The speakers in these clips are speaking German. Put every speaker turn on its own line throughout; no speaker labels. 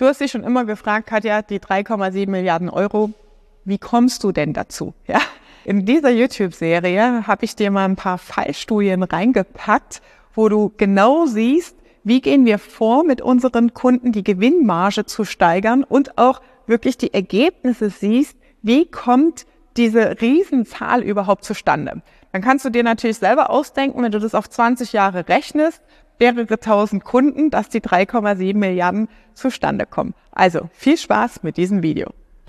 Du hast dich schon immer gefragt, Katja, die 3,7 Milliarden Euro, wie kommst du denn dazu? Ja? In dieser YouTube-Serie habe ich dir mal ein paar Fallstudien reingepackt, wo du genau siehst, wie gehen wir vor, mit unseren Kunden die Gewinnmarge zu steigern und auch wirklich die Ergebnisse siehst, wie kommt diese Riesenzahl überhaupt zustande. Dann kannst du dir natürlich selber ausdenken, wenn du das auf 20 Jahre rechnest, mehrere tausend Kunden, dass die 3,7 Milliarden zustande kommen. Also viel Spaß mit diesem Video.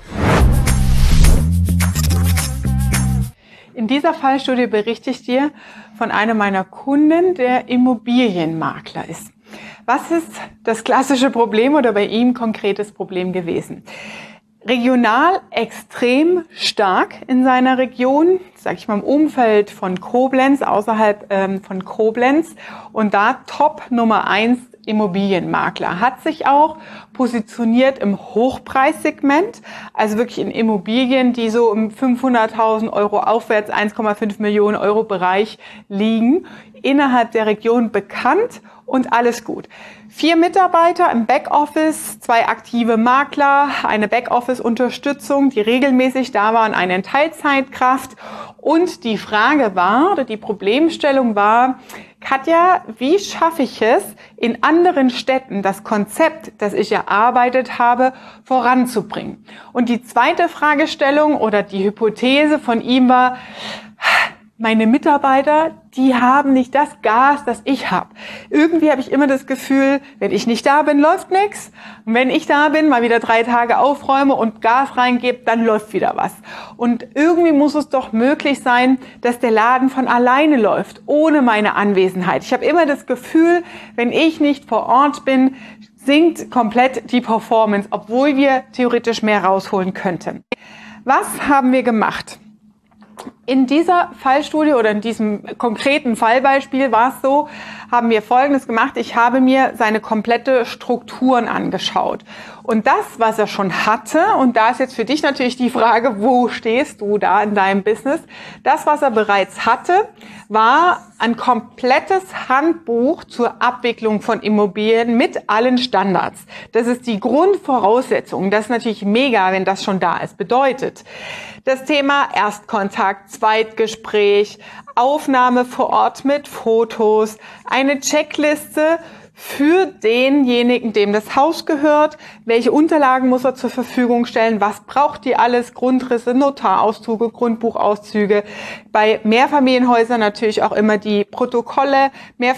In dieser Fallstudie berichte ich dir von einem meiner Kunden, der Immobilienmakler ist. Was ist das klassische Problem oder bei ihm konkretes Problem gewesen? Regional extrem stark in seiner Region, sage ich mal im Umfeld von Koblenz, außerhalb von Koblenz und da Top Nummer 1 Immobilienmakler. Hat sich auch positioniert im Hochpreissegment, also wirklich in Immobilien, die so im 500.000 Euro aufwärts, 1,5 Millionen Euro Bereich liegen, innerhalb der Region bekannt und alles gut. 4 Mitarbeiter im Backoffice, 2 aktive Makler, eine Backoffice-Unterstützung, die regelmäßig da waren, eine Teilzeitkraft. Und die Frage war, oder die Problemstellung war, Katja, wie schaffe ich es, in anderen Städten das Konzept, das ich erarbeitet habe, voranzubringen? Und die zweite Fragestellung oder die Hypothese von ihm war, meine Mitarbeiter, die haben nicht das Gas, das ich habe. Irgendwie habe ich immer das Gefühl, wenn ich nicht da bin, läuft nichts. Und wenn ich da bin, mal wieder 3 Tage aufräume und Gas reingebe, dann läuft wieder was. Und irgendwie muss es doch möglich sein, dass der Laden von alleine läuft, ohne meine Anwesenheit. Ich habe immer das Gefühl, wenn ich nicht vor Ort bin, sinkt komplett die Performance, obwohl wir theoretisch mehr rausholen könnten. Was haben wir gemacht? In dieser Fallstudie oder in diesem konkreten Fallbeispiel war es so, haben wir Folgendes gemacht. Ich habe mir seine komplette Strukturen angeschaut. Und das, was er schon hatte, und da ist jetzt für dich natürlich die Frage, wo stehst du da in deinem Business? Das, was er bereits hatte, war ein komplettes Handbuch zur Abwicklung von Immobilien mit allen Standards. Das ist die Grundvoraussetzung. Das ist natürlich mega, wenn das schon da ist. Bedeutet, das Thema Erstkontakt, Zweitgespräch, Aufnahme vor Ort mit Fotos, eine Checkliste für denjenigen, dem das Haus gehört, welche Unterlagen muss er zur Verfügung stellen, was braucht die alles, Grundrisse, Notarauszüge, Grundbuchauszüge, bei Mehrfamilienhäusern natürlich auch immer die Protokolle,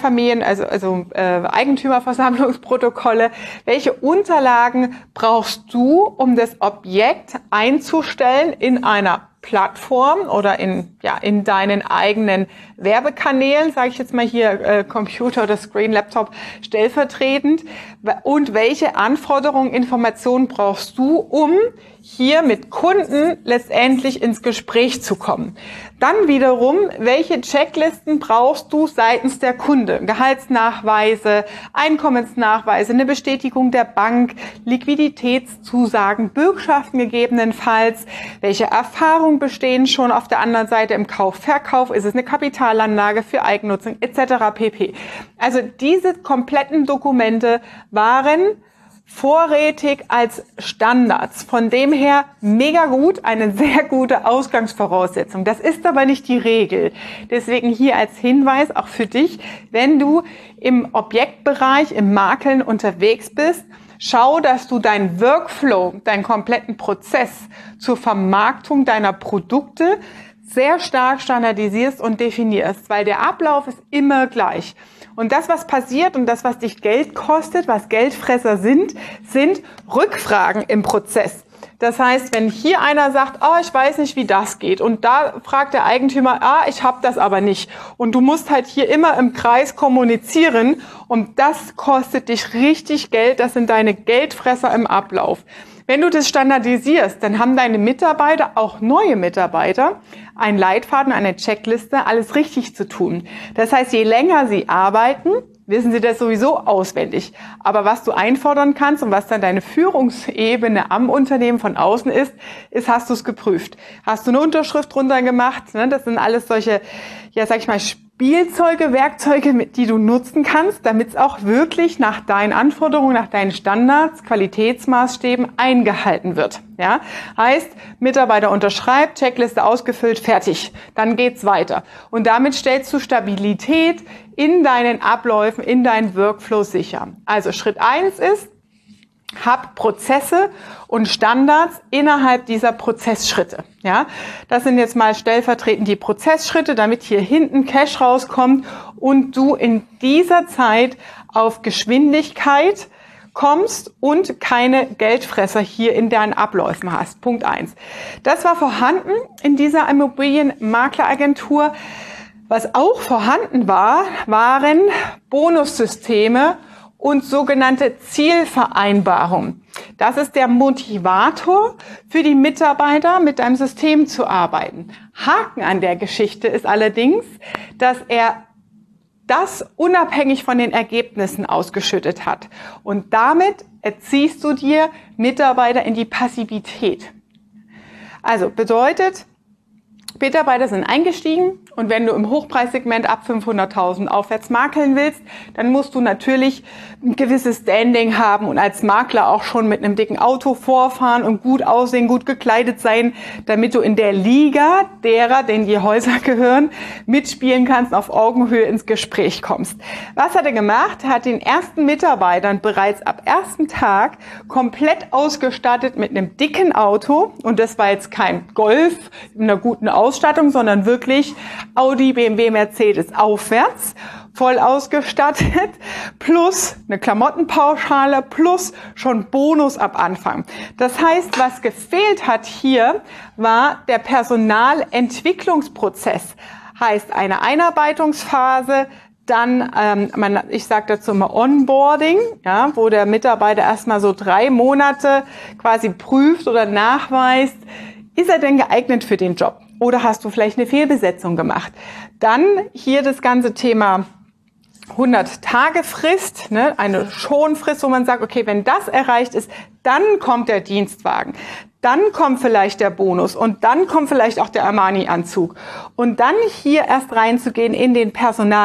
Eigentümerversammlungsprotokolle, welche Unterlagen brauchst du, um das Objekt einzustellen in einer Plattform oder in deinen eigenen Werbekanälen, sage ich jetzt mal hier Computer oder Screen, Laptop stellvertretend, und welche Anforderungen, Informationen brauchst du, um hier mit Kunden letztendlich ins Gespräch zu kommen. Dann wiederum, welche Checklisten brauchst du seitens der Kunde? Gehaltsnachweise, Einkommensnachweise, eine Bestätigung der Bank, Liquiditätszusagen, Bürgschaften gegebenenfalls. Welche Erfahrungen bestehen schon auf der anderen Seite im Kauf, Verkauf? Ist es eine Kapitalanlage für Eigennutzung etc. pp. Also diese kompletten Dokumente waren vorrätig als Standards. Von dem her mega gut, eine sehr gute Ausgangsvoraussetzung. Das ist aber nicht die Regel. Deswegen hier als Hinweis auch für dich, wenn du im Objektbereich, im Makeln unterwegs bist, schau, dass du deinen Workflow, deinen kompletten Prozess zur Vermarktung deiner Produkte sehr stark standardisierst und definierst, weil der Ablauf ist immer gleich. Und das, was passiert und das, was dich Geld kostet, was Geldfresser sind Rückfragen im Prozess. Das heißt, wenn hier einer sagt, ich weiß nicht, wie das geht, und da fragt der Eigentümer, ich habe das aber nicht, und du musst halt hier immer im Kreis kommunizieren, und das kostet dich richtig Geld, das sind deine Geldfresser im Ablauf. Wenn du das standardisierst, dann haben deine Mitarbeiter, auch neue Mitarbeiter, einen Leitfaden, eine Checkliste, alles richtig zu tun. Das heißt, je länger sie arbeiten, wissen sie das sowieso auswendig. Aber was du einfordern kannst und was dann deine Führungsebene am Unternehmen von außen ist, hast du es geprüft. Hast du eine Unterschrift drunter gemacht? Das sind alles solche, Spielzeuge, Werkzeuge, die du nutzen kannst, damit es auch wirklich nach deinen Anforderungen, nach deinen Standards, Qualitätsmaßstäben eingehalten wird. Ja? Heißt, Mitarbeiter unterschreibt, Checkliste ausgefüllt, fertig. Dann geht's weiter. Und damit stellst du Stabilität in deinen Abläufen, in deinen Workflow sicher. Also Schritt 1 ist, hab Prozesse und Standards innerhalb dieser Prozessschritte. Ja, das sind jetzt mal stellvertretend die Prozessschritte, damit hier hinten Cash rauskommt und du in dieser Zeit auf Geschwindigkeit kommst und keine Geldfresser hier in deinen Abläufen hast. Punkt 1. Das war vorhanden in dieser Immobilienmakleragentur. Was auch vorhanden war, waren Bonussysteme und sogenannte Zielvereinbarung. Das ist der Motivator für die Mitarbeiter, mit deinem System zu arbeiten. Haken an der Geschichte ist allerdings, dass er das unabhängig von den Ergebnissen ausgeschüttet hat. Und damit erziehst du dir Mitarbeiter in die Passivität. Also bedeutet, Mitarbeiter sind eingestiegen und wenn du im Hochpreissegment ab 500.000 aufwärts makeln willst, dann musst du natürlich ein gewisses Standing haben und als Makler auch schon mit einem dicken Auto vorfahren und gut aussehen, gut gekleidet sein, damit du in der Liga derer, denen die Häuser gehören, mitspielen kannst, auf Augenhöhe ins Gespräch kommst. Was hat er gemacht? Er hat den ersten Mitarbeitern bereits ab ersten Tag komplett ausgestattet mit einem dicken Auto und das war jetzt kein Golf in einer guten Ausstattung, sondern wirklich Audi, BMW, Mercedes aufwärts, voll ausgestattet, plus eine Klamottenpauschale, plus schon Bonus ab Anfang. Das heißt, was gefehlt hat hier, war der Personalentwicklungsprozess. Heißt eine Einarbeitungsphase, dann, ich sage dazu immer Onboarding, ja, wo der Mitarbeiter erstmal so 3 Monate quasi prüft oder nachweist, ist er denn geeignet für den Job? Oder hast du vielleicht eine Fehlbesetzung gemacht? Dann hier das ganze Thema 100-Tage-Frist, ne, eine Schonfrist, wo man sagt, okay, wenn das erreicht ist, dann kommt der Dienstwagen. Dann kommt vielleicht der Bonus und dann kommt vielleicht auch der Armani-Anzug. Und dann hier erst reinzugehen in den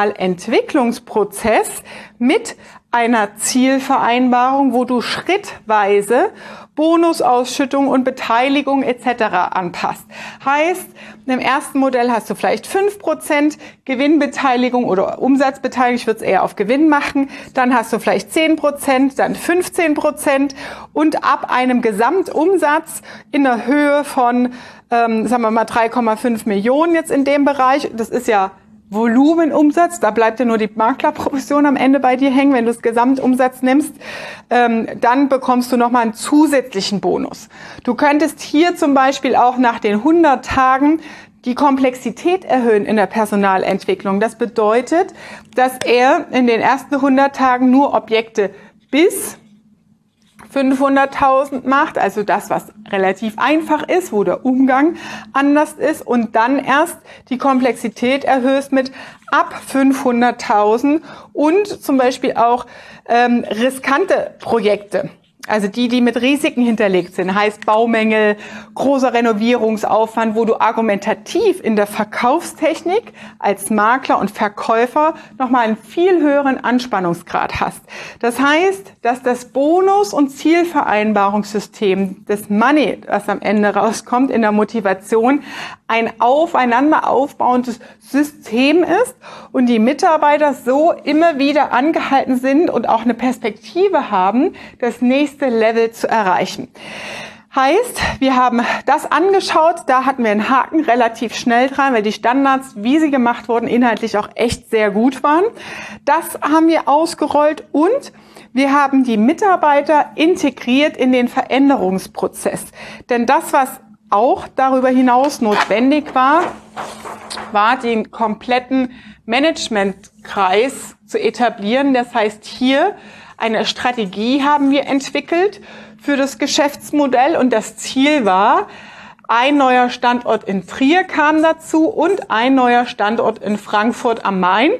Personalentwicklungsprozess mit einer Zielvereinbarung, wo du schrittweise Bonusausschüttung und Beteiligung etc. anpasst. Heißt, im ersten Modell hast du vielleicht 5% Gewinnbeteiligung oder Umsatzbeteiligung, ich würde es eher auf Gewinn machen, dann hast du vielleicht 10%, dann 15% und ab einem Gesamtumsatz in der Höhe von, sagen wir mal 3,5 Millionen jetzt in dem Bereich, das ist ja Volumenumsatz, da bleibt ja nur die Maklerprovision am Ende bei dir hängen, wenn du das Gesamtumsatz nimmst, dann bekommst du nochmal einen zusätzlichen Bonus. Du könntest hier zum Beispiel auch nach den 100 Tagen die Komplexität erhöhen in der Personalentwicklung. Das bedeutet, dass er in den ersten 100 Tagen nur Objekte bis 500.000 macht, also das, was relativ einfach ist, wo der Umgang anders ist und dann erst die Komplexität erhöhst mit ab 500.000 und zum Beispiel auch riskante Projekte. Also die mit Risiken hinterlegt sind, heißt Baumängel, großer Renovierungsaufwand, wo du argumentativ in der Verkaufstechnik als Makler und Verkäufer nochmal einen viel höheren Anspannungsgrad hast. Das heißt, dass das Bonus- und Zielvereinbarungssystem des Money, was am Ende rauskommt in der Motivation, ein aufeinander aufbauendes System ist und die Mitarbeiter so immer wieder angehalten sind und auch eine Perspektive haben, das nächste Level zu erreichen. Heißt, wir haben das angeschaut, da hatten wir einen Haken relativ schnell dran, weil die Standards, wie sie gemacht wurden, inhaltlich auch echt sehr gut waren. Das haben wir ausgerollt und wir haben die Mitarbeiter integriert in den Veränderungsprozess. Denn das, was auch darüber hinaus notwendig war den kompletten Managementkreis zu etablieren. Das heißt, hier eine Strategie haben wir entwickelt für das Geschäftsmodell und das Ziel war, ein neuer Standort in Trier kam dazu und ein neuer Standort in Frankfurt am Main.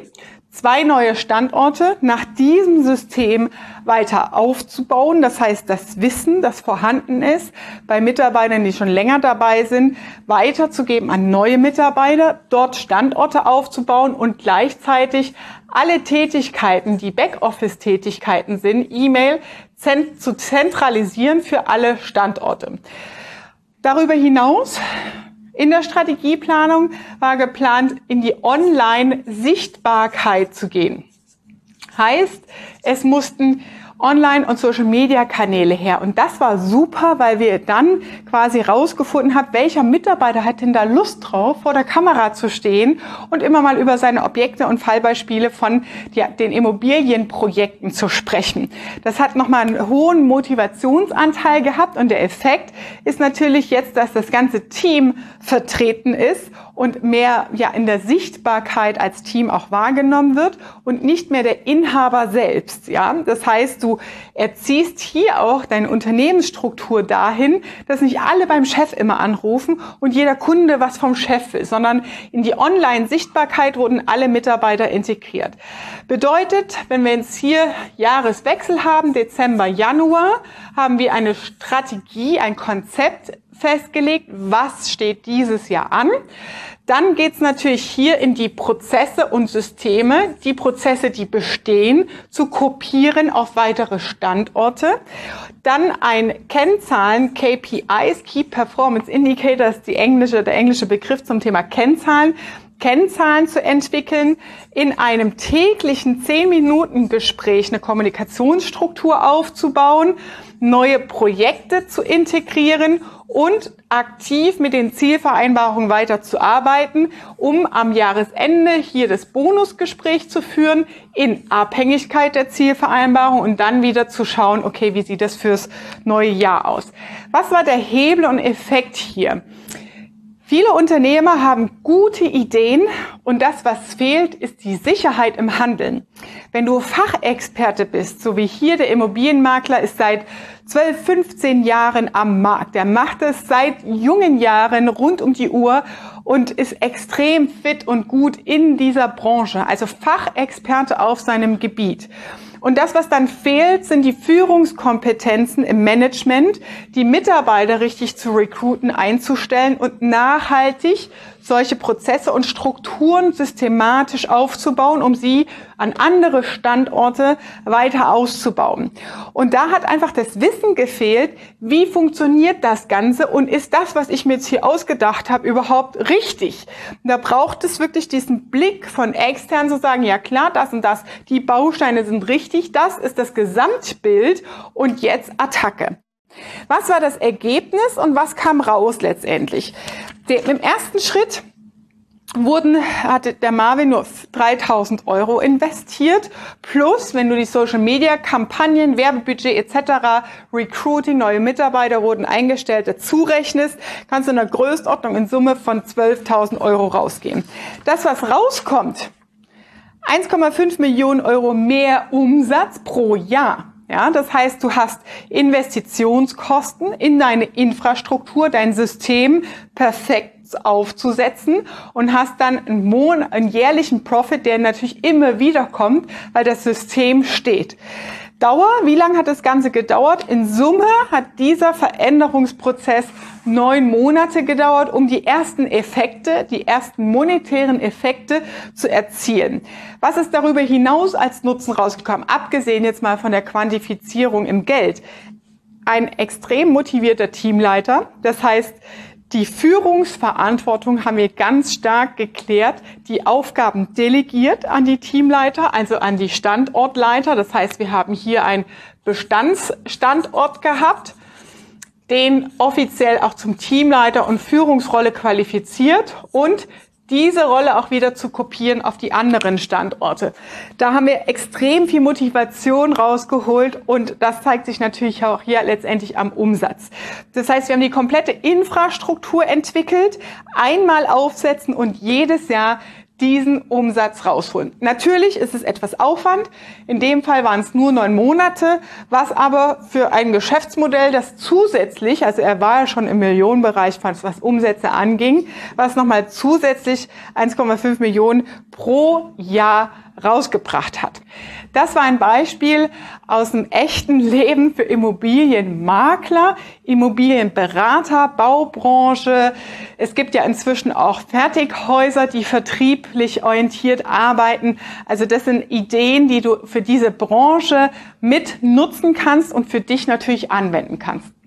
2 neue Standorte nach diesem System weiter aufzubauen. Das heißt, das Wissen, das vorhanden ist, bei Mitarbeitern, die schon länger dabei sind, weiterzugeben an neue Mitarbeiter, dort Standorte aufzubauen und gleichzeitig alle Tätigkeiten, die Backoffice-Tätigkeiten sind, E-Mail zu zentralisieren für alle Standorte. Darüber hinaus in der Strategieplanung war geplant, in die Online-Sichtbarkeit zu gehen. Heißt, es mussten Online- und Social-Media-Kanäle her. Und das war super, weil wir dann quasi rausgefunden haben, welcher Mitarbeiter hat denn da Lust drauf, vor der Kamera zu stehen und immer mal über seine Objekte und Fallbeispiele von den Immobilienprojekten zu sprechen. Das hat nochmal einen hohen Motivationsanteil gehabt und der Effekt ist natürlich jetzt, dass das ganze Team vertreten ist und mehr in der Sichtbarkeit als Team auch wahrgenommen wird und nicht mehr der Inhaber selbst. Ja, das heißt, du erziehst hier auch deine Unternehmensstruktur dahin, dass nicht alle beim Chef immer anrufen und jeder Kunde was vom Chef will, sondern in die Online-Sichtbarkeit wurden alle Mitarbeiter integriert. Bedeutet, wenn wir jetzt hier Jahreswechsel haben, Dezember, Januar, haben wir eine Strategie, ein Konzept festgelegt, was steht dieses Jahr an. Dann geht's natürlich hier in die Prozesse und Systeme, die Prozesse, die bestehen, zu kopieren auf weitere Standorte. Dann ein Kennzahlen, KPIs, Key Performance Indicators, der englische Begriff zum Thema Kennzahlen zu entwickeln, in einem täglichen 10-Minuten-Gespräch eine Kommunikationsstruktur aufzubauen, neue Projekte zu integrieren und aktiv mit den Zielvereinbarungen weiterzuarbeiten, um am Jahresende hier das Bonusgespräch zu führen, in Abhängigkeit der Zielvereinbarung und dann wieder zu schauen, okay, wie sieht das fürs neue Jahr aus? Was war der Hebel und Effekt hier? Viele Unternehmer haben gute Ideen und das, was fehlt, ist die Sicherheit im Handeln. Wenn du Fachexperte bist, so wie hier der Immobilienmakler ist seit 12, 15 Jahren am Markt. Der macht es seit jungen Jahren rund um die Uhr und ist extrem fit und gut in dieser Branche, also Fachexperte auf seinem Gebiet. Und das, was dann fehlt, sind die Führungskompetenzen im Management, die Mitarbeiter richtig zu recruiten, einzustellen und nachhaltig solche Prozesse und Strukturen systematisch aufzubauen, um sie an andere Standorte weiter auszubauen. Und da hat einfach das Wissen gefehlt, wie funktioniert das Ganze und ist das, was ich mir jetzt hier ausgedacht habe, überhaupt richtig? Da braucht es wirklich diesen Blick von extern zu sagen, ja klar, das und das, die Bausteine sind richtig, das ist das Gesamtbild und jetzt Attacke. Was war das Ergebnis und was kam raus letztendlich? Im ersten Schritt hatte der Marvin nur 3.000 € investiert, plus, wenn du die Social-Media-Kampagnen, Werbebudget etc., Recruiting, neue Mitarbeiter wurden eingestellt, dazu rechnest, kannst du in der Größenordnung in Summe von 12.000 € rausgehen. Das, was rauskommt, 1,5 Millionen € mehr Umsatz pro Jahr. Ja, das heißt, du hast Investitionskosten in deine Infrastruktur, dein System perfekt aufzusetzen und hast dann einen jährlichen Profit, der natürlich immer wieder kommt, weil das System steht. Dauer, wie lange hat das Ganze gedauert? In Summe hat dieser Veränderungsprozess 9 Monate gedauert, um die ersten Effekte, die ersten monetären Effekte zu erzielen. Was ist darüber hinaus als Nutzen rausgekommen? Abgesehen jetzt mal von der Quantifizierung im Geld. Ein extrem motivierter Teamleiter, das heißt, die Führungsverantwortung haben wir ganz stark geklärt, die Aufgaben delegiert an die Teamleiter, also an die Standortleiter. Das heißt, wir haben hier einen Bestandsstandort gehabt, den offiziell auch zum Teamleiter und Führungsrolle qualifiziert und diese Rolle auch wieder zu kopieren auf die anderen Standorte. Da haben wir extrem viel Motivation rausgeholt und das zeigt sich natürlich auch hier letztendlich am Umsatz. Das heißt, wir haben die komplette Infrastruktur entwickelt, einmal aufsetzen und jedes Jahr diesen Umsatz rausholen. Natürlich ist es etwas Aufwand. In dem Fall waren es nur 9 Monate, was aber für ein Geschäftsmodell, das zusätzlich, also er war ja schon im Millionenbereich, was Umsätze anging, was nochmal zusätzlich 1,5 Millionen pro Jahr rausgebracht hat. Das war ein Beispiel aus dem echten Leben für Immobilienmakler, Immobilienberater, Baubranche. Es gibt ja inzwischen auch Fertighäuser, die vertrieblich orientiert arbeiten. Also das sind Ideen, die du für diese Branche mit nutzen kannst und für dich natürlich anwenden kannst.